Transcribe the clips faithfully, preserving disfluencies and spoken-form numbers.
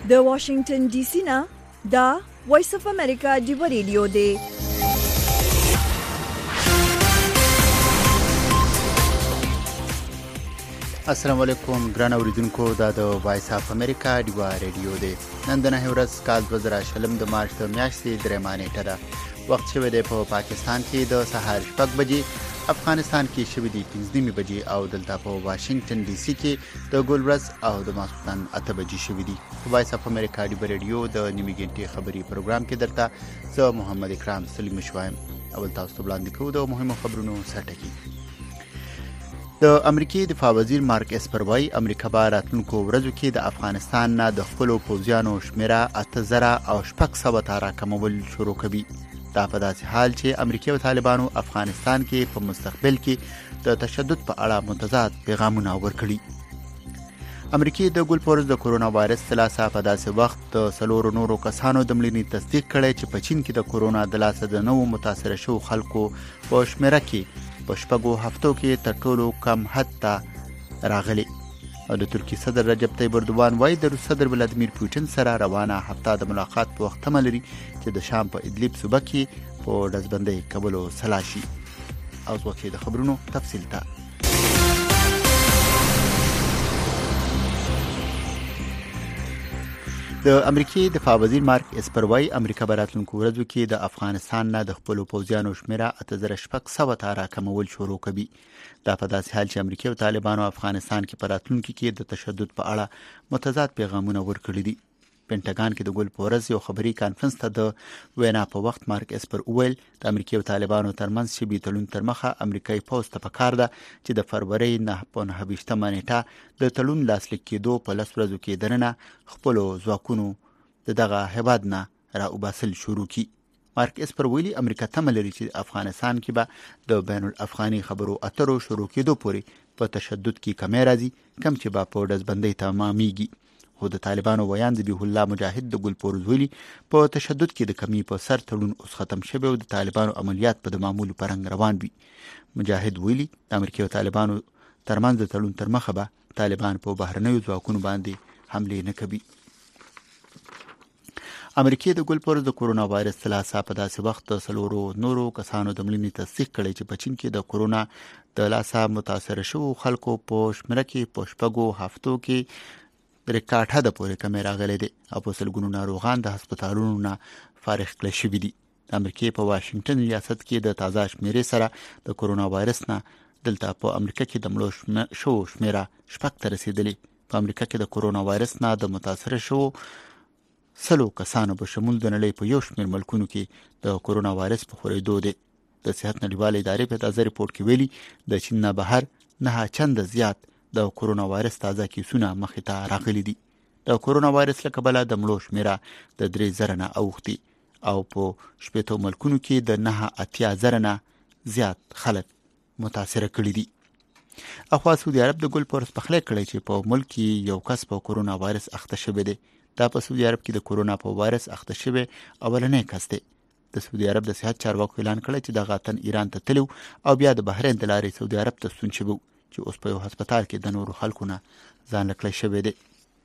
د واشنگټن ډي سي نه دا وایس اف امریکا دی ریډیو دی. السلام علیکم ګران اوریدونکو، دا د وایس اف امریکا دی ریډیو دی. نن د نهه ورځ کال دوه زره شلم د مارچ د میاشتې درېمه نیټه ده. وخت شوی دی په پاکستان کې د سهار شپږ بجې، افغانستان کې شوی دی پنځه نیمې بجې او دلته په واشنگټن ډي سي کې د ګول ورځ او د ماسپښین اته بجې شوی دی. په وایس اف امریکا دی ریډیو د نیمې ګنټې خبري پروګرام کې درته زه محمد اکرام سلیم شوایم. اول تاسو ته وړاندې کوو د مهمو خبرونو سرټکی. د امریکای دفاع وزیر مارک اسپر وايي امریکا به راتلونکو ورځو کې د افغانستان نه د خپلو پوځیانو شمیره اته زره او شپږ سوه ته راکمول شروع کوي. دا په داسې حال چې امریکا او طالبانو افغانستان کې په مستقبل کې د تشدد په اړه متضاد پیغامونه ورکړي. امریکای د ګول پورز د کرونا وایرس لاسه په داسې وخت د سلورو نورو کسانو د مړینې تصدیق کړی چې په چین کې د کرونا د لاسه د نوو متاثر شوو خلکو په شمیره کې په شپږو هفتو کې تر ټولو کم حد ته راغلي. او د ترکیې صدر رجب طیب اردوغان وايي د روس صدر ولادیمیر پوتین سره روانه هفته د ملاقات په وخت تمه لري چې د شام په ادلیب صوبه کې په ډزبندۍ کولو سلا شي. او ځوکې د خبرونو تفصیل ته د امریکای دفاع وزیر مارک اسپر وايي امریکا به راتلونکو ورځو کې د افغانستان نه د خپلو پوځیانو شمیره اته زره شپږ سوه ته راکمول شروع کوي. دا په داسې حال چې امریکا او طالبانو افغانستان کې په راتلونکي کې د تشدد په اړه متضاد پیغامونه ورکړي دي. پینټاګان کې د ګول پورز یو خبري کانفرنس ته د وینا په وخت مارک اسپر وویل د امریکا او طالبانو ترمنځ شبي تړون تر مخه امریکایي پوځ ته پکار ده چې د فروری نهه په نهه ویشتمه نیټه د تړون لاسلیک کېدو په لس ورځو کې دننه خپلو ځواکونو د دغه هیواد نه راوباسل شروع کړي. مارک اسپر ویلي امریکا تمه لري چې افغانستان کې به د بین الافغاني خبرو اترو شروع کېدو پورې په تشدد کې کمی راځي، کم چې به په ډزبندۍ تمامېږي. خو د طالبانو ویان ذبیح الله مجاهد د ګل پورز ویلي په تشدد کې د کمی په سر تړون اوس ختم شوی او د طالبانو عملیات په د معمول پرنګ روان وي. مجاهد ویلي د امریکا او طالبانو ترمنځ د تړون تر مخه به طالبان په بهرنیو ځواکونو باندې حمله نه کوي. امریکای د ګول پورز د کرونا وایرس لاسه په داسې وخت د سلورو نورو کسانو د مړینې تصدیق کړی چې په چین کې د کرونا د لاسه متاثر شوو خلکو په شمیره کې په شپږو هفتو کې ریکارډ حد پورې کمی راغلی دی او په سلګونو ناروغان د هسپتالونو نه فارغ کړل شوي دي. د امریکای په واشنگټن ریاست کې د تازه شمیرې سره د کرونا وایرس نه دلته په امریکا کې د مړو شوو شمیره شپږ ته رسیدلې. په امریکا کې د کرونا وایرس نه د متاثر شوو سلو کسانو په شمول د نړۍ په یو شمېر ملکونو کې د کرونا وایرس په خورېدو دی. د صحت نړیوالې ادارې په تازه ریپورت کې ویلي د چین نه بهر نه چنده زیات د کرونا وایرس تازه کیسونه مخې ته راغلي دي. د کرونا وایرس له کبله د مړو شمیره د درې زره نه اوښتي او په شپږو ملکونو کې د نه اتیا زره نه زیات خلک متاثره کړي دي. اخوا سعودي عرب د ګول پورز پخلی کړی چې په ملک کې یو کس په کرونا وایرس اخته شوی دی. دا په سعودي عرب کې د کرونا په وایرس اخته شوی اولنی کس دی. د سعودي عرب د صحت چارواکو اعلان کړی چې دغه تن ایران ته تلو او بیا د بحرین د لارې سعودي عرب ته ستون شوی چې اوس په یو هسپتال کې د نورو خلکو نه ځان لکړی شوی دی.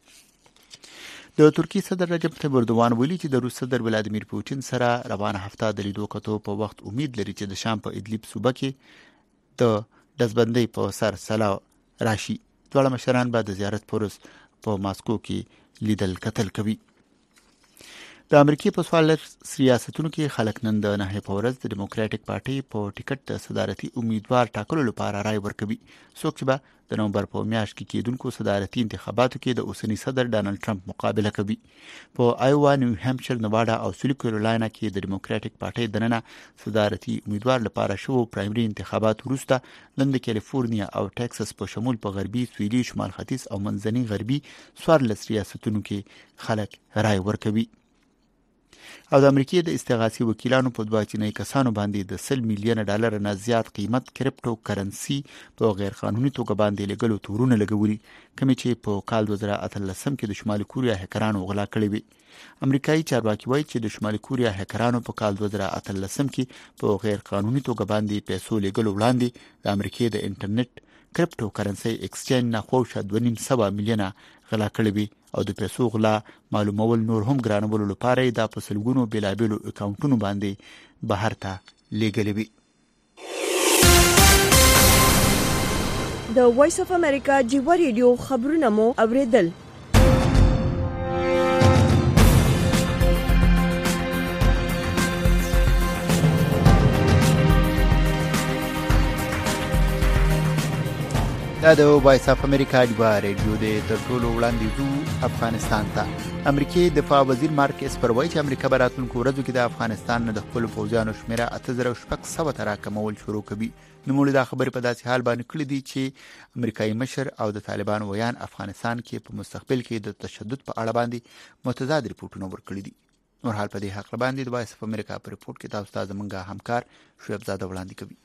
د ترکیې صدر رجب طیب اردوغان ویلي چې د روس صدر ولادیمیر پوتین سره روانه هفته د لیدو کتو په وخت امید لري چې د شام په ادلیب صوبه کې د ډزبندۍ په سر سلا راشي. دواړه مشران به د زیارت پرس په ماسکو کې لیدل کتل کوي. د امریکای په څوارلس ریاستونو کې خلک نن د نهه په ورځ د ډیموکراټک پارټي په ټیکټ د صدارتي امیدوار ټاکلو لپاره رای ورکوي. څوک چې به د نومبر په میاشت کې کېدونکو صدارتي انتخاباتو کې د اوسني صدر ډانلډ ټرمپ مقابله کوي. په آیوا، نیو هامپشیر، نواډا او سویل کیرولاینا کې د ډیموکراټک پارټي دننه صدارتي امیدوار لپاره شوو پرایمري انتخابات وروسته نن د کالیفورنیا او ټکساس په شمول په غربي، سویلي، شمال ختیځ او منځني غربي څوارلس ریاستونو کې خلک رای ورکوي. او د امریکای د استغاثي وکیلانو په دوه چینی کسانو باندې د سل میلیون ډالر نه زیات قیمت کرپټو کرنسي په غیر قانوني توګه باندې لګلو تورونه لګولي، کومې چې په کال دوه زره اتلسم کې د شمالي کوریا هکرانو غلا کړې وي. امریکایي چارواکي وایي چې د شمالي کوریا هکرانو په کال دوه زره اتلسم کې په غیر قانوني توګه باندې پیسو لګلو وړاندې د امریکای د انټرنیټ کرپټو کرنسي ایکسچینج نه خوښه دوه نیم سوه میلیونه غلا کړې وي او د پیسو غلا معلومول نور هم ګرانولو لپاره دا په سلګونو بیلابیلو اکاونټونو باندې بهر ته لیږلې وي. د وایس اف امریکا جیوا ریډیو خبرونه مو اوریدل. دا د وایس اف امریکا جیوا ریډیو د تر ټولو وړاندې ځو افغانستان ته. امریکای دفاع وزیر مارک اسپر وایي چې امریکا به راتلونکو ورځو کې د افغانستان نه د خپل پوځیانو شمیره اته زره شپږ سوه ته راکمول شروع کوي. نوموړي دا خبرې په داسې حال باندې کړې دي چې امریکایي مشر او د طالبان ویان افغانستان کې په مستقبل کې د تشدد په اړه باندې متضاد ریپورتونه ورکړي دي. نور حال په دې حق باندې د وایس اف امریکا په ریپورت کې تاسو ته زموږ همکار شعیب زاده وړاندې کوي.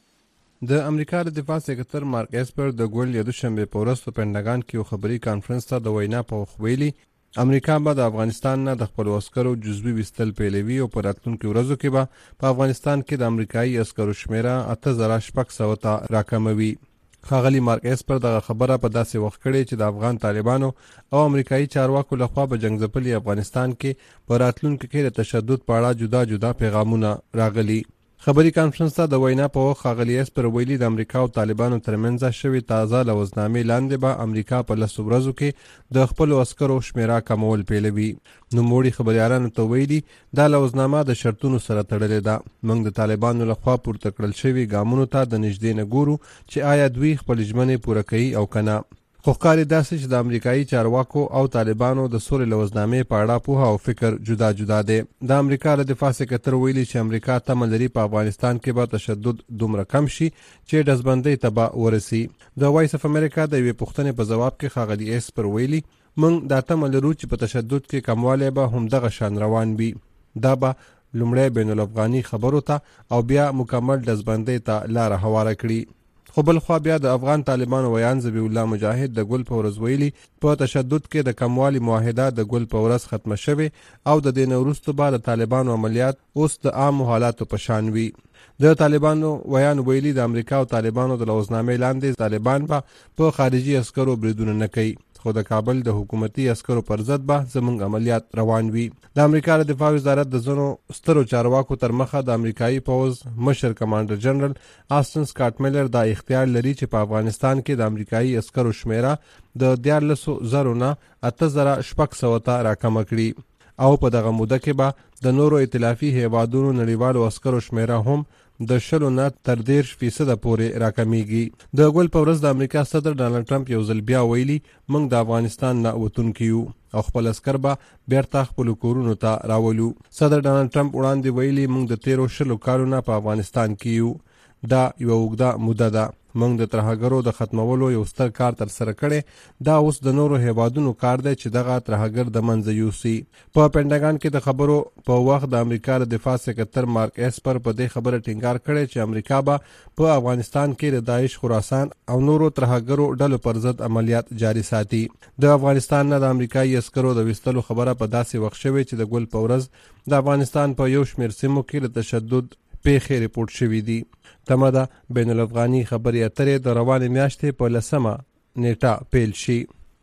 د امریکا د دفاع سکرټر مارک اسپر د ګول یا دوشنبه په ورځ په پینټاګان کې یو خبري کانفرنس ته د وینا په ویلي امریکا به د افغانستان نه د خپل عسکرو جزوي وستل پیلوي او په راتلونکو ورځو کې به په افغانستان کې د امریکایي عسکرو شمیره اته زره شپږ سوه ته راکموي. ښاغلي مارک اسپر دغه خبره په داسې وخت کړې چې د افغان طالبانو او امریکایي چارواکو لخوا په جنگ ځپلي افغانستان کې په راتلونکو کې د تشدد په اړه جدا جدا پیغامونه راغلي. خبري کانفرنس ته د وینا په وخت ښاغلي اسپر ویلي د امریکا او طالبانو ترمنځ شوې تازه لوزنامې لاندې به امریکا په لسو ورځو کې د خپل عسکرو شمیره کمول پیلوي. نوموړي خبریالانو ته ویلي دا لوزنامه د شرطونو سره تړلې ده. موږ د طالبانو لخوا پورته کړل شوي ګامونو ته د نږدې نه ګورو چې آیا دوی خپل ژمنې پوره کوي او که نه. خو ښکاري داسې چې د امریکایي چارواکو او طالبانو د سولې لوزنامې په اړه پوهه او فکر جدا جدا دی. د امریکا د دفاع سکرټر ویلي چې امریکا تمه لري په افغانستان کې به تشدد دومره کم شي چې ډزبندۍ ته به ورسي. د وایس اف امریکا د یوې پوښتنې په ځواب کې ښاغلي اسپر ویلي موږ دا تمه لرو چې په تشدد کې کموالی به همدغه شان روان وي. دا به لومړی بین الافغاني خبرو ته او بیا مکمل ډزبندۍ ته لاره هواره کړي. خو بل خوا بیا د افغان طالبانو ویان ذبیح الله مجاهد د ګل په ورځ ویلي په تشدد کې د کموالي معاهده د ګل په ورځ ختمه شوې او د دې نه وروسته به د طالبانو عملیات اوس د عامو حالاتو په شان وي. د طالبانو ویان ویلي د امریکا او طالبانو د لوزنامې لاندې طالبان به په خارجي عسکرو بریدونه نه کوي خو د کابل د حکومتي عسکرو پر ضد به زموږ عملیات روان وي. د امریکا د دفاع وزارت د ځینو سترو چارواکو تر مخه د امریکایي پوځ مشر کمانډر جنرال آسټن سکاټ میلر دا اختیار لري چې په افغانستان کې د امریکایي عسکرو شمیره د دیارلسو زرو نه اته زره شپږ سوه ته راکمه کړي او په دغه موده کې به د نورو ائتلافي هیوادونو نړیوالو عسکرو شمیره هم د شلو نه تر دېرش فیصده پورې راکمیږي. د ګل په ورځ د امریکا صدر ډانلډ ټرمپ یو ځل بیا ویلي موږ د افغانستان نه وتونکي یو او خپل عسکر به بیرته خپلو کورونو ته راولو. صدر ډانلډ ټرمپ وړاندې ویلي موږ د تیرو شلو کالو نه په افغانستان کې یو. دا یوه اوږده موده ده. موږ د ترهګرو د ختمولو یو ستر کار تر سره کړی. دا اوس د نورو هیوادونو کار دی چې دغه ترهګر د منځه یوسي. په پینټاګان کې د خبرو په وخت د امریکا د دفاع سکرټر مارک اسپر په دې خبره ټینګار کړی چې امریکا به په افغانستان کې د داعش خراسان او نورو ترهګرو ډلو پر ضد عملیات جاري ساتي. د افغانستان نه د امریکایي عسکرو د ویستلو خبره په داسې وخت شوې چې د ګل په ورځ د افغانستان په یو شمېر سیمو کې د تشدد پیښې ریپورټ شوي دي. تمه ده بین الافغاني خبرې اترې د روانې میاشتې په لسمه نیټه پیل شي.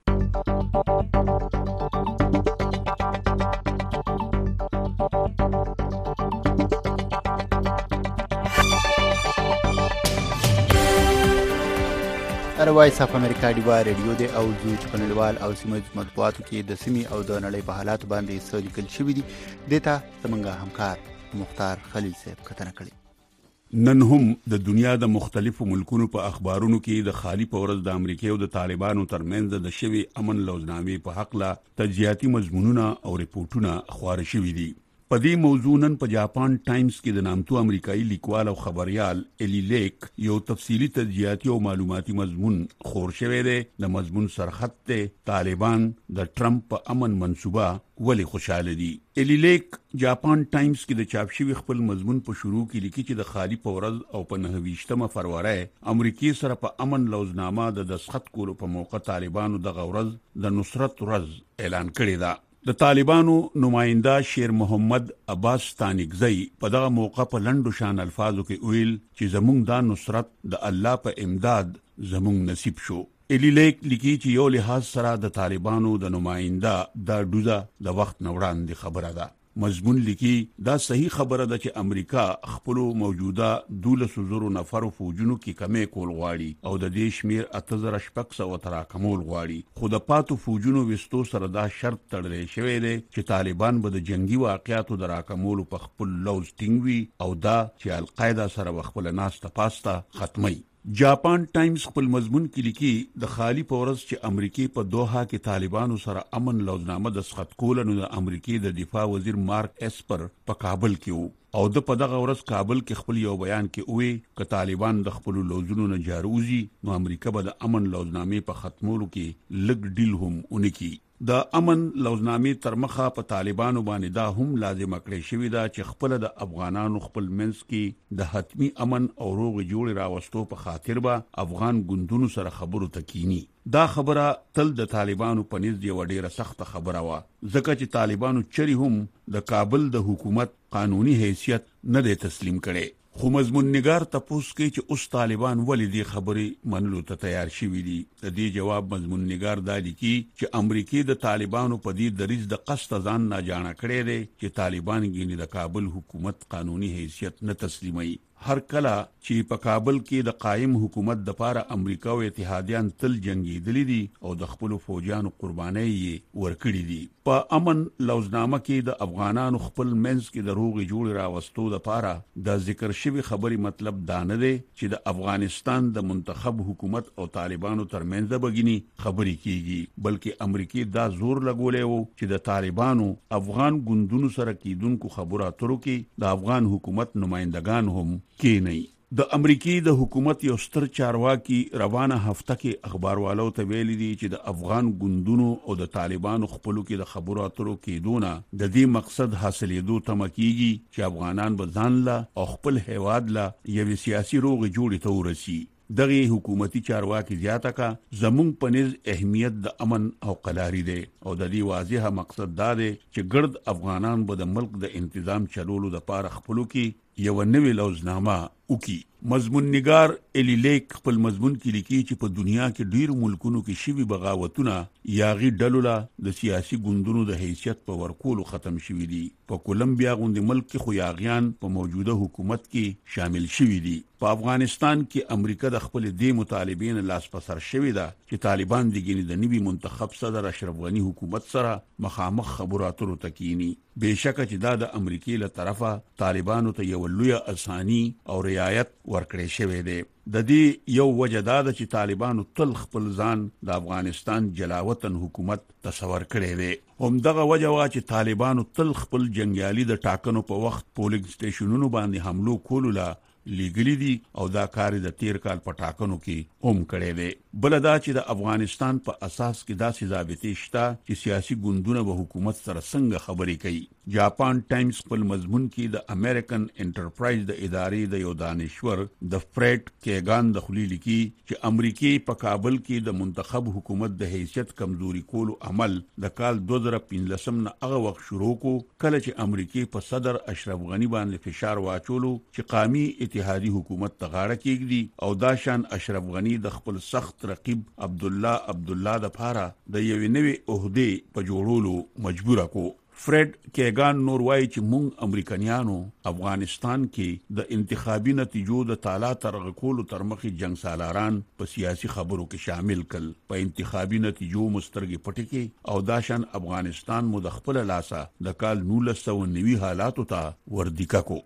وایس اف امریکا ډیوا ریډیو دی او زه چې په نړیوال او سیمه ییزو مطبوعاتو کې د سیمې او د نړۍ په حالاتو باندې څه لیکل شوي دي دې ته زموږ همکار مختار خلیل صاحب کتنه کړې. نن هم د دنیا د مختلفو ملکونو په اخبارونو کې د خالی په ورځ د امریکا او د طالبانو ترمنځ د شوي امن لوزنامې په حق لا تجزیاتي مضمونونه او ریپورتونه خپاره شوي دي. په دې موضوع نن په جاپان ټایمز کې د نامتو امریکایي لیکوال او خبريال الی لیک یو تفصیلی تجزیاتي او معلوماتي مضمون خور شوی دی. د مضمون سرخط ته طالبان د ټرمپ په امن منصوبه ولی خوشاله دي. الی لیک جاپان ټایمز کې د چاپ شوی خپل مضمون په شروع کې لیکي چې د خالی په ورځ او په نهه ویشتمه فروری امریکای سره په امن لوزنامه د دسخط کولو په موقع طالبانو د غورز د نصرت ورځ اعلان کړی دی. د طالبانو نماینده شیر محمد عباس تانیکزئی په دغه موقع په لنډو شان الفاظو کې ویل چې زمونږ دا نصرت د الله په امداد زمونږ نصیب شو. الی لیک لیکي چې یو لحاظ سره د طالبانو د نماینده د دوزه د وخت نوړاندې خبره ده. مضمون لیکي دا صحیح خبره ده چې امریکا خپل موجوده دولس زرو نفر فوجونو کې کمې کول غواړي او د دې شمیر اته زره شپږ سوه تراکمول غواړي، خو د پاتو فوجونو وستو سره دا شرط تړلی شوی دی چې طالبان به د جنگي واقعاتو د راکمولو په خپل لوز ټینګوي او دا چې القاعده سره خپل ناسته پاسته ختمي. جاپان ټایمز خپل مضمون کې لیکي د خالی پورس چې امریکای په دوحه کې طالبانو سره امن لوزنامه د سخت کول نو د امریکای د دفاع وزیر مارک اسپر په کابل کې وو او د په دغه ورځ کابل کې خپل یو بیان کې وی ک طالبان د خپل لوزونو نه جاروزي نو امریکا به د امن لوزنامې په ختمولو کې لګ ډیل هم اونکي. د امن لوزنامې تر مخه په طالبانو باندې دا هم لازم کړی شوی دا چې خپل د افغانانو خپل منځ کې د حتمی امن او روغ جوړ راوستو په خاطر به افغان ګوندونو سره خبرو تکینی. دا خبره تل د طالبانو په نيز یو ډیره سخت خبره وا، ځکه چې طالبانو چری هم د کابل د حکومت قانوني حیثیت نه دی تسلیم کړي. خو مضمون نگار تپوس کوي چې اوس طالبان ولې دې خبرې منلو ته تیار شوي دي. د دې جواب مضمون نگار دا لیکي چې امریکای د طالبانو په دې دریځ د قصد ځان نه جاڼه کړی دی چې طالبان ګینه د کابل حکومت قانوني حیثیت نه تسلیموي. هر کله چې په کابل کې د قائم حکومت د پاره امریکا او اتحادیان تل جنگیدلی دي او د خپل فوجانو قرباني ورکړي دي. په امن لوزنامه کې د افغانانو خپل منځ کې د روغ جوړ راوستو د پاره د ذکر شوی خبري مطلب دا نه دی چې د افغانستان د منتخب حکومت او طالبانو ترمنځ بګینی خبري کیږي، بلکې امریکای دا زور لګولې وو چې د طالبانو افغان ګوندونو سره کیدونکو خبرو اترو کې د افغان حکومت نمائندگان هم کې نه. د امریکای د حکومت یو ستر چارواکي روانه هفته کې اخباروالو ته ویلي دي چې د افغان ګوندونو او د طالبانو خپلو کې د خبرو اترو کېدونه د دې مقصد حاصلېدو تمه کیږي چې افغانان به ځان له او خپل هیواد له یوې سیاسي روغې جوړې ته ورسي. دغه حکومتي چارواکي زیاته کا زمونږ په نيز اهمیت د امن او قلاري دی او د دې واضحه مقصد دا دی چې ګرد افغانان به د ملک د انتظام چلولو د پاره خپلو کې یو نوې لوزنامه وکي. مضمون نگار الی لیک خپل مضمون کې لیکي چې په دنیا کې ډیر ملکونو کې شوی بغاوتونه یاغي ډلوله د سیاسي ګوندونو د حیثیت په ورکولو ختم شوي دي. په کولمبیا غوندې ملک کې خو یاغیان په موجوده حکومت کې شامل شوي دي. په افغانستان کې امریکا د خپل دې مطالبین لاس په سر شوی ده چې طالبان د ګینې د نوي منتخب صدر اشرف غنی حکومت سره مخامخ خبرو اترو تکینی. بهشکه چې دا د امریکای له طرفه طالبانو ته یو لوی اسانی او رعایت ورکړی شوی دی. د دې یو وجه دا ده چې طالبانو تل خپل ځان د افغانستان جلاوطن حکومت تصور کړی دی. هم دغه وجه وا چې طالبانو تل خپل جنگیالي د ټاکنو په وخت پولینګ سټیشنونو باندې حملو کولو لا لیګلی دي او دا کار د تیر کال په ټاکنو کې هم کړی دی. بل دا چې د افغانستان په اساس کې داسې ضابطې شته چې سیاسي ګوندونه به حکومت سره څنګه خبرې کوي. جاپان ټایمز خپل مضمون کې د امریکن انټرپرایز د ادارې د یو دانشور د فریډ کیګان د خلی لیکي چې امریکای په کابل کې د منتخب حکومت د حیثیت کمزوري کولو عمل د کال دوه زره پنځلسم نه هغه وخت شروع کو کله چې امریکای په صدر اشرف غنی باندې فشار واچولو چې قومي اتحادی حکومت ته غاړه کېږدي او دا شان اشرف غنی د خپل سخت رقیب عبد الله عبد الله د پاره د یوې نوې عہده په جوړولو مجبور کو. فریډ کیګان نور وایي چې مونږ امریکایانو افغانستان کې د انتخابي نتیجو د تالا ترغ کولو تر مخې جنگ سالاران په سیاسي خبرو کې شامل کړل. په انتخابي نتیجو مسترګې پټې کې او دا شان افغانستان مو د خپل لاسه د کال نولس سوه نوي حالاتو ته وردیکا کو.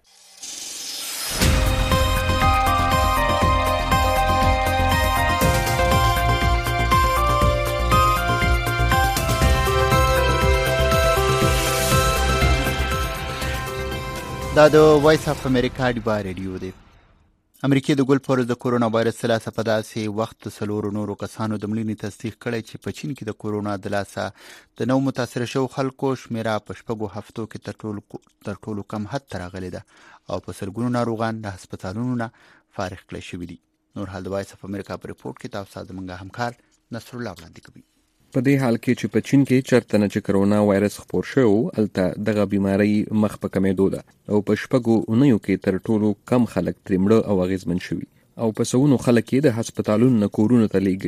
دا د وایس اف امریکا ډیوا ریډیو دی. امریکای د ګل پورز د کورونا وایرس لاسه په داسې وخت سلور نورو کسانو د مړینې تصدیق کړی چې په چین کې د کورونا د لاسه د نو متاثر شو خلکو شمیره په شپږو هفتو کې تر ټولو تر ټولو کم حد ته راغلی ده او په سلګونو ناروغان د هسپتالونو نه فارغ کړي شوي دي. نور حال د وایس اف امریکا په ریپورت کې تاسو ته زموږ همکار نصر الله وړاندې کوي. په دې حال کې چې په چین کې چرته نه چې کرونا وایرس خپور شو الته دغه بیماری مخ په کمېدو ده او په شپږو اونیو کې تر ټولو کم خلک ترې مړه او اغېزمن شوي او په سونو خلک یې د هسپتالونو نه کورونو ته لیږلي.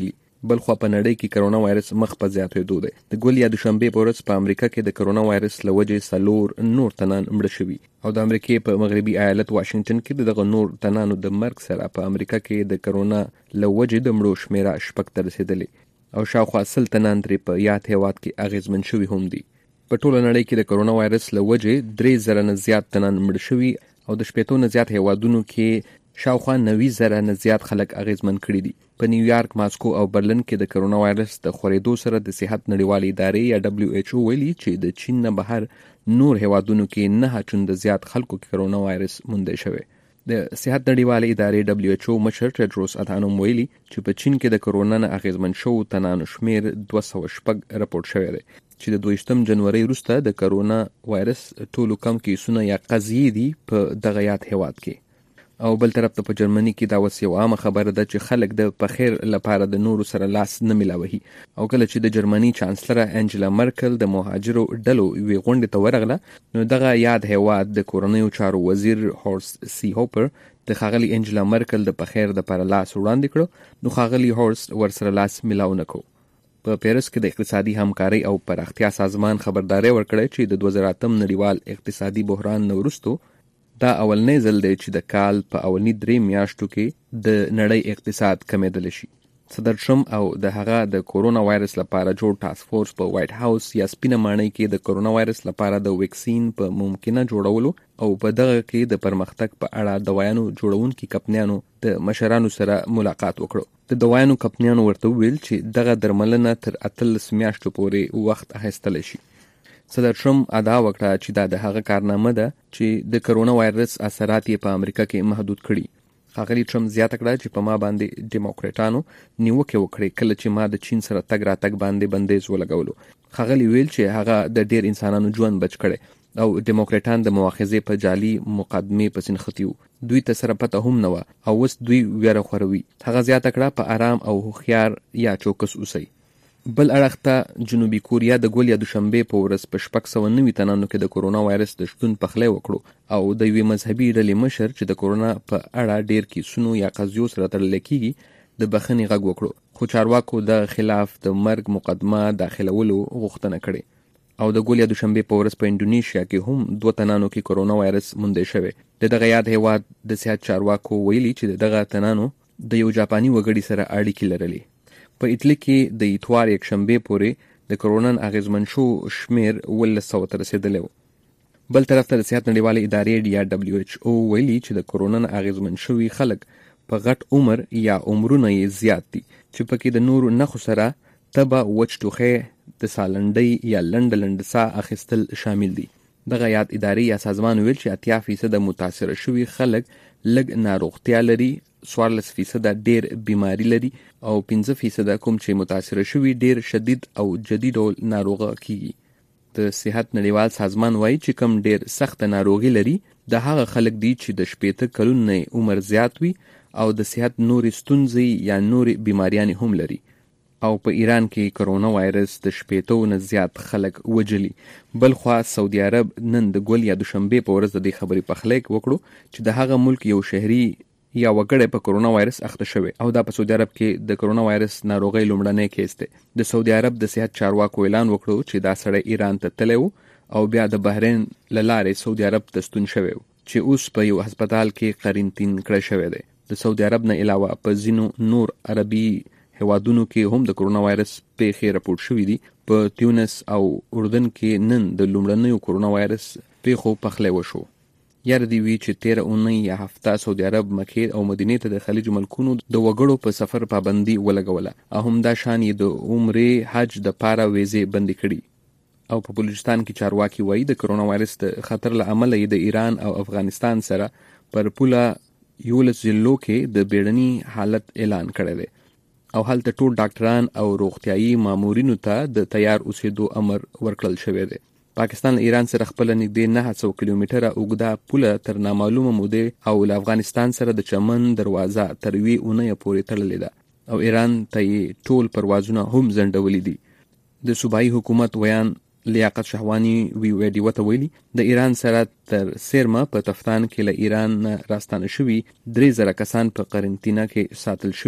بل خو په نړۍ کې کرونا وایرس مخ په زیاتېدو دی. د ګول یا دوشنبه په ورځ په امریکا کې د کرونا وایرس له وجې څلور نور تنان مړه شوي او د امریکې په مغربي ایالت واشنگټن کې دغه نور تنانو د مرګ سره په امریکا کې د کرونا له وجې د مړو شمیره شپږ ته رسېدلې او شاوخوا سل تنان ترې په یاد هېواد کې اغېزمن شوي هم دي. په ټوله نړۍ کې د کرونا وایرس له وجې درې زره نه زیات تنان مړه شوي او د شپېتو نه زیات هېوادونو کې شاوخوا نوي زره نه زیات خلک اغېزمن کړي دي. په نیویارک، ماسکو او برلن کې د کرونا وایرس د خورېدو سره د صحت نړیوالې ادارې یا دبلیو ایچ او ویلي چې د چین نه بهر نور هېوادونو کې نه چنده زیات خلکو کې کرونا وایرس موندل شوی. د صحت نړیوالې ادارې دبلیو ایچ او مشر ټیډروس ادهانوم ویلي چې په چین کې د کرونا نه اغېزمن شوو تنانو شمیر دوه سوه شپږ راپورټ شوی دی چې د دویشتم جنوري وروسته د کرونا وایرس ټولو کم کیسونه یا قضیې دي په دغه یاد هېواد کې. او بل طرف ته په جرمني کې دا اوس یو عامه خبره ده چې خلک د پخیر لپاره د نورو سره لاس نه ملاوهي او کله چې د جرمني چانسلره انجلا مرکل د مهاجرو ډلو یوې غونډې ته ورغله نو دغه یاد هېواد د کورنیو چارو وزیر هورست سی هوپر د ښاغلي انجلا مرکل د پخیر لپاره لاس وړاندې کړو نو ښاغلي هورست ورسره لاس ملاو نه کړو. په پیرس کې د اقتصادي همکارۍ او پراختیا سازمان خبرداری ورکړی چې د دوه زره اتم نړیوال اقتصادي بحران نه وروستو دا اولنی ځل دی چې د کال په اولنی درې میاشتو کې د نړۍ اقتصاد کمیدلی شي. صدر ټرمپ او د هغه د کورونا وایرس لپاره جوړ ټاسک فورس په وایټ هاوس یا سپینه ماڼۍ کې د کورونا وایرس لپاره د ویکسین په ممکنه جوړولو او په دغه کې د پرمختګ په اړه دوايانو جوړونکي کمپنیانو د مشرانو سره ملاقات وکړو. د دوايانو کمپنیانو ورته ویل چې دغه درملنه تر اتلس میاشتو پورې وخت اخیستلی شي. صدر ټرمپ ادعا وکړه چې دا د هغه کارنامه ده چې د کرونا وایرس اثرات یې په امریکا کې محدود کړي. ښاغلي ټرمپ زیاته کړه چې په ما باندې ډیموکریټانو نیوکې وکړې کله چې ما د چین سره تګ راتګ باندې بندیز ولګولو. ښاغلي ویل چې هغه د ډیر انسانانو ژوند بچ کړي او ډیموکریټان د مؤاخذې په جعلي مقدمې پسې نښتي وو. دوی ته سره پته هم نه وه او اوس دوی ویره خوروي. هغه زیاته کړه په آرام او هوښیار یا چوکس اوسئ. بل اړخ ته جنوبي کوریا د ګول یا دوشنبه په ورځ په شپږ سوه نوي تنانو کې د کورونا وایرس د شتون پخلی وکړو او د یوې مذهبي ډلې مشر چې د کورونا په اړه ډیر کیسونو یا قضیو سره تړلی کیږي د بخښنې غږ وکړو، خو چارواکو د خلاف د مرګ مقدمه داخلولو غوښتنه کړې. او د ګول یا دوشنبه په ورځ په انډونیشیا کې هم دوه تنانو کې کورونا وایرس موندل شوی. د دغه یاد هېواد د صحت چارواکو ویلي چې دغه تنانو د یو جاپاني وګړي سره اړیکې لرلې. په ایټلی کې د اتوار یک شنبه پورې د کرونا اغېزمن شو شمیر ولس سوه ته رسېدلی و. بل طرف ته د صحت نړیوالې ادارې یا دبلیو ایچ او ویلي چې د کرونا اغېزمن شوي خلک په غټ عمر یا عمرونه یې زیات دي چې پکې د نورو نښو سره تبه، وچ ټوخی، د سالنډۍ یا لنډه لنډه ساه اخیستل شامل دي. دغه یاد ادارې یا سازمان ویل چې اتیا فیصده متاثره شوي خلک لږ ناروغتیا لري، څوارلس فیصده ډیر بیماری لري او پنځه فیصده کوم چې متاثره شوي ډیر شدید او جدي ډول ناروغه کیږي. د صحت نړیوال سازمان وایي چې کوم ډیر سخت ناروغي لري د هغه خلک دي چې د شپېته کلونو نه عمر زیات وي او د صحت نورې ستونزې یا نورې بیماریانې هم لري. او په ایران کې کرونا وایرس د شپېتو نه زیات خلک وجلي. بل خوا سعودي عرب نن د ګول یا دوشنبه په ورځ د دې خبرې پخلی وکړو چې د هغه ملک یو شهري یا وګړی په کرونا وایرس اخته شوی او دا په سعودي عرب کې د کرونا وایرس ناروغۍ لومړنی کیس دی. د سعودي عرب د صحت چارواکو اعلان وکړو چې دا سړی ایران ته تللی و او بیا د بحرین له لارې سعودي عرب ته ستون شوی و چې اوس په یو هسپتال کې قرنطین کړی شوی دی. د سعودي عرب نه علاوه په ځینو نور عربي هیوادونو کې هم د کرونا وایرس پیښې راپورټ شوي دي. په تیونس او اردن کې نن د لومړنیو کرونا وایرس پیښو پخلی وشو. یاره دی وی چې تیره اونۍ یا هفته سعودي عرب مکې او مدینې ته د خلیج ملکونو د وګړو په سفر پابندي ولګوله او همدا شان یې د عمرې حج د پاره ویزې بندي کړي. او په بلوچستان کې چارواکي وایي د کرونا وایرس د خطر له امله یې د ایران او افغانستان سره پر پوله یولس ضلعو کې د بیړني حالت اعلان کړی دی او هلته ټول ډاکټران او روغتیایي مامورینو ته د تیار اوسېدو امر ورکړل شوی دی. پاکستان له ایران سره خپل نږدې نهه سوه کیلومتره اوږده پوله تر نامعلومه مودې او له افغانستان سره د چمن دروازه تر یوې اونۍ پورې تړلې ده او ایران ته یې ټول پروازونه هم ځنډولي دي. د صوبایي حکومت ویان لیاقت شهوانی وی ویډیو ته ویلي د ایران سره تر سیرما په تفتان کې له ایران راستانه شوي درې زره کسان په قرنطینه کې ساتل شوي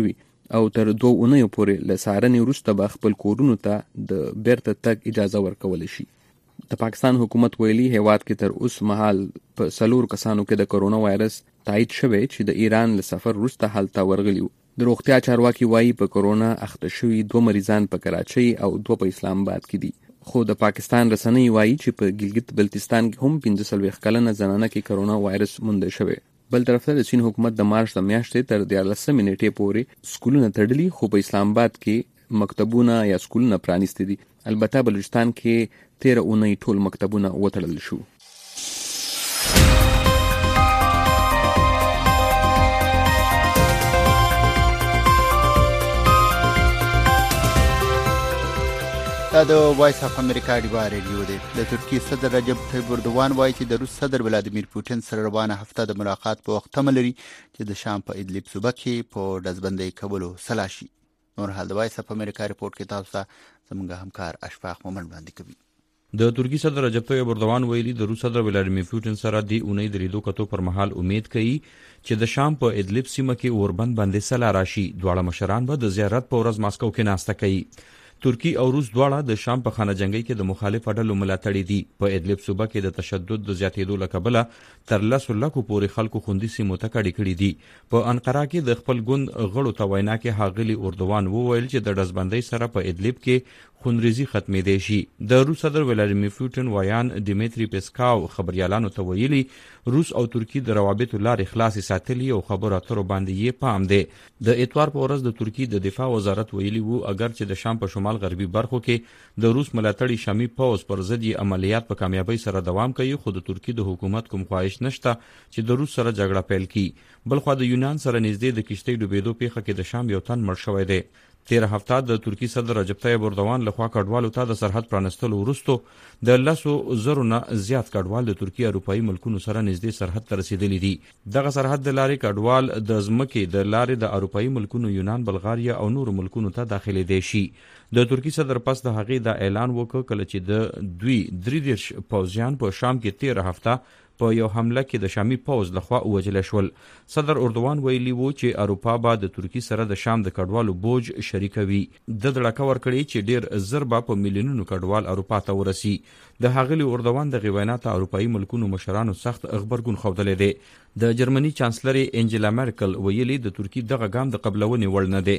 او تر دوه اونیو پورې له څارنې وروسته به خپل کورونو ته د بیرته تګ اجازه ورکول شي. د پاکستان حکومت ویلي هیواد کې تر اوس مهال په څلور کسانو کې د کرونا وایرس تایید شوی چې د ایران له سفر وروسته هلته ورغلي وو. د روغتیا چارواکي وایي په کرونا اخته شوي دوه مریضان په کراچۍ او دوه په اسلام آباد کې دي. خو د پاکستان رسنۍ وایي چې په ګلګت بلتستان کې هم پنځه څلوېښت کلنه زنانه کې کرونا وایرس موندل شوی. بل طرف ته د چین حکومت د مارچ د میاشتې تر دیارلسمې نیټې پورې سکولونه تړلي، خو په اسلام آباد کې مکتبونه یا سکولونه پرانیستي دي. البته بلوچستان کې تیره اونۍ ټول مکتبونه وتړل شو. دا د وایس اف امریکا ډیوا ریډیو دی. د ترکیې صدر رجب طیب اردوغان وایي چې د روس صدر ولادیمیر پوتین سره روانه هفته د ملاقات په وخت تمه لري چې د شام په ادلیب صوبه کې په ډزبندۍ کولو سلا شي. نور حال د وایس اف امریکا ریپورت کې تاسو ته زموږ همکار اشفاق مومن وړاندې کوي. د ترکی صدر رجب طیب اردوغان ویلي د روس صدر ولادیمیر پوتین سره د اونۍ د لیدو کتو پر مهال امید کوي چې د شام په ادلیب سیمه کې اوربند باندې سلا راشي. دواړه مشران به د زیارت په ورځ ماسکو کې ناسته کوي. ترکی او روس دواړه د شام په خانه جنگي کې د مخالف ډلو ملاتړي دي. په ادلیب صوبه کې د تشدد د زیاتېدو له کبله تر لسو لکو پورې خلکو خوندي سیمو ته کډې کړي دي. په انقره کې د خپل ګوند غړو ته وینا کې ښاغلي اردوغان وویل چې د ډزبندۍ سره په ادلیب کې خونریزي ختمېدای شي. د روس صدر ولادیمیر پوتین ویان ډیمیټری پیسکاو خبريالانو ته ویلي روس او ترکی د روابطو لارې خلاصې ساتلي او خبرو اترو باندې یې پام دی. د اتوار په ورځ د ترکی د دفاع وزارت ویلي وو اگر چې د شام په شمال غربي برخو کې د روس ملاتړي شامي پوز پر ضد عملیات په کامیابی سره دوام کوي، خو د ترکی د حکومت کوم خواهش نشته چې د روس سره جګړه پیل کړي. بلخوا د یونان سره نږدې د کشتۍ ډوبېدو پیښه کې د شام یو تن مړ شوی دی. تیره هفته د ترکی صدر رجب طیب اردوغان لخوا کډوالو ته د سرحد پرانستلو وروسته د لسو زرو نه زیات کډوال د ترکی اروپایي ملکونو سره نږدې سرحد ته رسیدلي دي. دغه سرحد د لارې کډوال د ځمکې د لارې د اروپایي ملکونو یونان، بلغاریا او نورو ملکونو ته داخلېدای شي. د ترکی صدر پس د هغې دا اعلان وکړ کله چې د دوی درې دېرش پوځیان په شام کې تیره هفته په یو حمله کې د شامي پوز لخوا ووژل شول. صدر اردوغان ویلي وو چې اروپا به د ترکی سره د شام د کډوالو بوج شریکوي. د دړکه ورکړي چې ډیر زر به په میلیونونو کډوال اروپا ته ورسي. د هغلي اردوغان د غوینا ته اروپایي ملکونو مشرانو سخت خبرګون ښودلی دی. د جرمني چانسلر انجلا مرکل ویلي د ترکی دغه ګام د قبلونې وړ نه دی.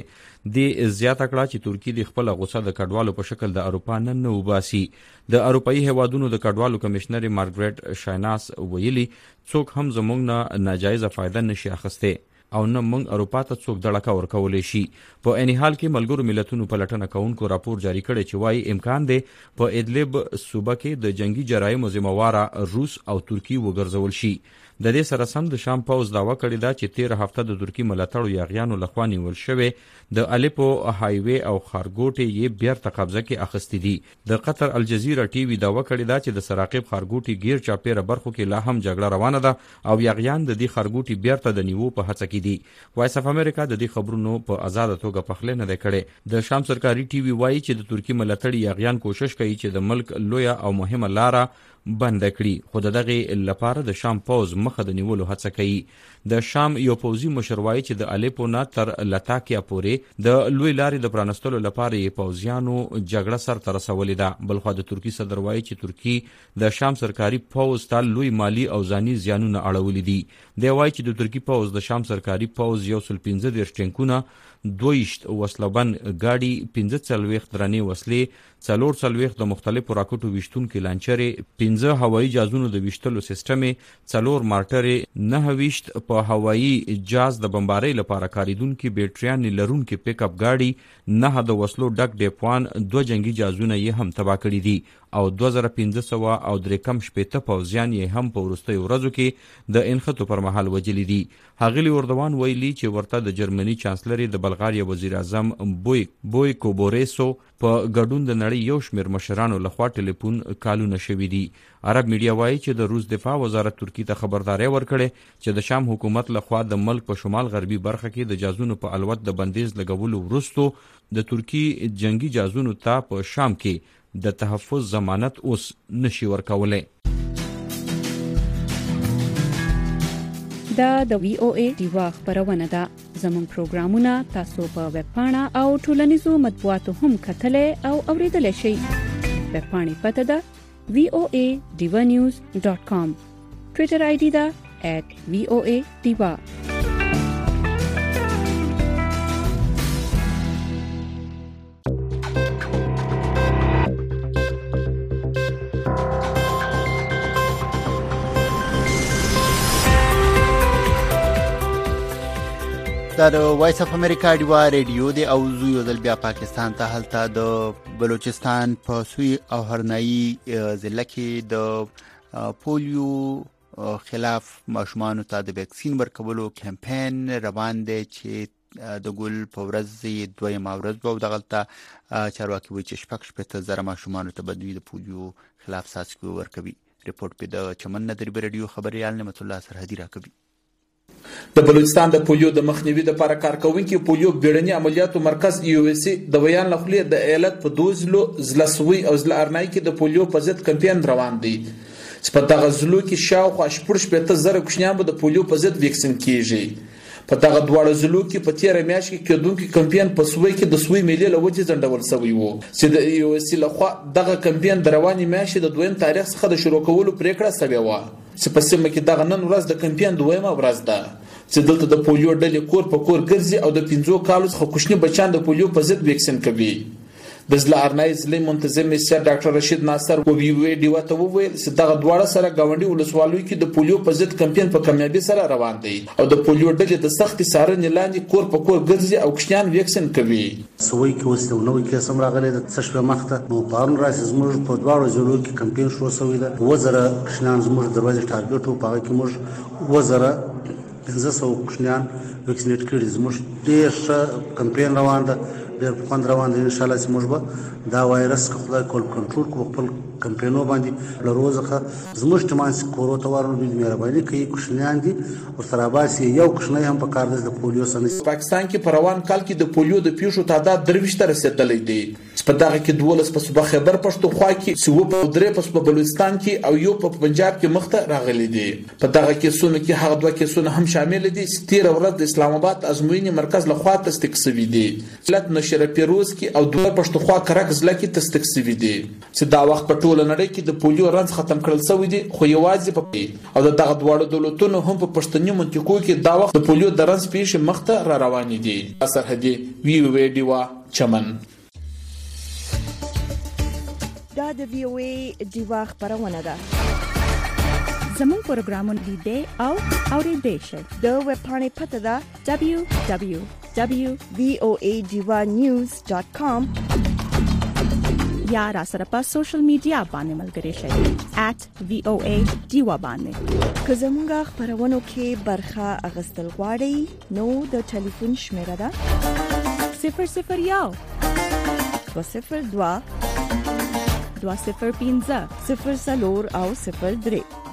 د زیاته کړه چې ترکی د خپل غوسه د کډوالو په شکل د اروپا نه نه وباسي. د اروپایي هیوادونو د کډوالو کمشنر مارګریټ شایناس ویلي څوک هم زموږ نه ناجایزه فایده نشي اخیستی او نه موږ اروپا ته څوک دړکه ورکولی شي. په عین حال کې ملګرو ملتونو پلټنه کوونکو راپور جاری کړی چې وایي امکان دی په ادلیب صوبه کې د جنگي جرایمو ذمہواره روس او ترکی وګرځول شي. د دې سره سم د شام پوز داوا کړې ده چې تیره هفته د ترکی ملاتړو یاغیانو لخوا نیول شوی د الیپو هایوي او خارګوټي یې بیرته قبضه کې اخیستې دي. د قطر الجزیره ټي وي داوا کړې ده چې د سراقب خارګوټي غیر چاپیره برخو کې لا هم جګړه روانه ده او یاغیان د دې خارګوټي بیرته د نیوو په هڅه کې دي. وایس اف امریکا د دې خبرونو په آزاده توګه پخلی نه دی کړی. د شام سرکاري ټي وي وایي چې د ترکی ملاتړي یاغیان کوشش کوي چې د ملک لویه او مهمه لاره بند کړي، خو د دغه لپاره د شام پوز مخه د نیولو هڅه کوي. د شام یو پوزي مشر وایي چې د الیپو نه تر لتاکیا پورې د لوی لارې د پرانستلو لپاره یې پوځیانو جګړه سر ته رسولې ده. بلخوا د ترکی صدر وایي چې ترکی د شام سرکاري پوز ته لوی مالی او ځاني زیانونه اړولي دي. دی وایي چې د ترکی پوز د شام سرکاري پوز یو سل پنځه دېرش ټینکونه، دویشت وسلبن ګاډي، پنځه څلوېښت درنې وسلې، څلور څلوېښت د مختلفو راکټو ویشتونکي لانچرې، پنځه هوایي جازونو د ویشتلو سیسټمې، څلور مارټرې، نهه ویشت په هوایي جاز د بمبارۍ لپاره کاریدونکي بیټریانې لرونکي پیک اپ ګاډي، نهه د وسلو ډک ډیپوان، دوه جنگي جازونه یې هم تباه کړي دي او دوه زره پنځه سوه او درې کم شپېته پوځیان یې هم په وروستیو ورځو کې د انخطو پر مهال وجلي دي. ښاغلي اردوغان ویلي چې ورته د جرمني چانسلر د بلغاریا وزیر اعظم بوی بوی کوبوریسو په ګډون د نړۍ یو شمېر مشرانو لخوا ټلیفون کالونه شوي دي. عرب میډیا وایي چې د روس دفاع وزارت ترکی ته خبرداری ورکړې چې د شام حکومت لخوا د ملک په شمال غربي برخه کې د جازونو په الوت د بندیز لګولو وروسته د ترکی جنگي جازونو ته په شام کې د تحفظ ضمانت اوس نشي ورکولی. دا د وی او ای ډیوا خبرونه ده. زموږ پروګرامونه تاسو په ویب پاڼه او ټولنیزو مطبوعاتو هم کتلای او اوریدلای شئ. ویب پاڼې پته ده وی او ای ډیوا نیوز ډاٹ کام. ټویټر آی ډي ده ایٹ وی او ای ډیوا. دا د وایس اف امریکا ډیوا ریډیو دی او زو یو ځل بیا پاکستان ته هلته د بلوچستان په سوی او هرنايي ضلع کې د پولیو خلاف ماشومان ته د ویکسین ورکولو کمپاین روان دی چې د ګل په ورځ دویم ورځ به دغلطه چارواکي وایي چې شپږ شپږ زره ماشومان ته بدوی د پولیو خلاف څاڅکي ورکوي. ریپورت په د چمن ندری ریډیو خبريال نعمت الله سرحدي راکوي. د بلوچستان د پولیو د مخنیوي لپاره کارکونکو پولیو بیړني عملیاتو مرکز یو اس سی د ویان لخوا د ایالت په دوزلو زلسوي او زل ارنای کې د پولیو په ضد کمپاین روان دی. په دغه زلو کې شاوخوا شپږ شپږ زره کوچنیان به د پولیو په ضد ویکسین کیږي. په دغه دواړو زلو کې په تیر میاشت کې کېدونکو کمپاین په سوي کې د سوي ملي لوجه ځندول شوی وو چې د یو اس سی لخوا دغه کمپاین د رواني میاشتې د دویم تاریخ څخه د شروع کولو پریکړه شوې و چې په سیمه کې دغه نن ورځ د کمپاین دویمه ورځ ده چې دلته د پولیو ډلې کور په کور ګرځي او د پنځو کالو څخه کوچني بچان د پولیو په ضد ویکسین کوي. د ضلع ارنای ضلع منتظم سر ډاکټر رشید ناصر او وی وی ډیوا ته وویل چې دغه دواړه سره گاونډي ولسوالۍ کې د پولیو په ضد کمپاین په کامیابی سره روان دی او د پولیو ډلې د سختي څارنې لاندې کور په کور ګرځي او کوچنیان ویکسین کوي. سوي کې اوس نو نوې کې سم راغلي د څشپ مخته نو پارون راځي زموږ په دواړو ضلعو کې کمپاین شروع شوی دی. وزره کوچنیان زموږ دروازه ټارګټ او پاره کې موږ وزره پنځه سوه کوچنیان ویکسینیټ کړي. زموږ ډېر ښه کمپاین روان ده، ډېر خوند روان دی. ان شاء الله چې موږ به دا وایرس که خدای کول کنټرول کړو خپل کمپاینو باندې له روزخه زموږ ټمانس کورو ته ورنو د مهرباني کوي کوچنیان دي او سراباسي یو کوچنی هم په کار د پولیو سره. پاکستان کې په روان کال کې د پولیو د پیښو تعداد درویشت ته رسیدلی دی. په دغه کې دولس په صوبه خیبر پښتونخوا کې سو په درې په صوبه بلوچستان کې او یو په پنجاب کې مخته راغلي دي. په دغه کې سونه کې هغه دوه کې سونه هم شامل دي چې تیر ورځ د اسلام آباد ازموینې مرکز لخوا تصدیق شوی دی. لکه نشره پیروز کې او دوه پښتونخوا کرک ضلع کې تصدیق شوی دی چې دا وخت په ټوله نړۍ کې د پولیو رنځ ختم کړل شوی دی. خو یوازې په او دغه دواړو دولتونو هم په پښتني منطقو کې دا وخت د پولیو د رنځ پیښې مخته را روان دي. سرحدي وی وی ډیوا چمن. دا د وی او ای ډیوا خبرونه ده. زموږ پروګرامونه لیدئ او اوریدئ شئ. د ویب پاڼې پته ده دبلیو دبلیو دبلیو وی او ای ډیوا نیوز ډاٹ کام یا را سره په سوشل میډیا باندې ملګري شئ ایٹ وی او ای ډیوا باندې. که زموږ خبرونو کې برخه اغستل غواړئ نو د ټلیفون شمیره ده صفر صفر یو دو صفر دوه دوه صفر پنځه صفر څلور او صفر درې.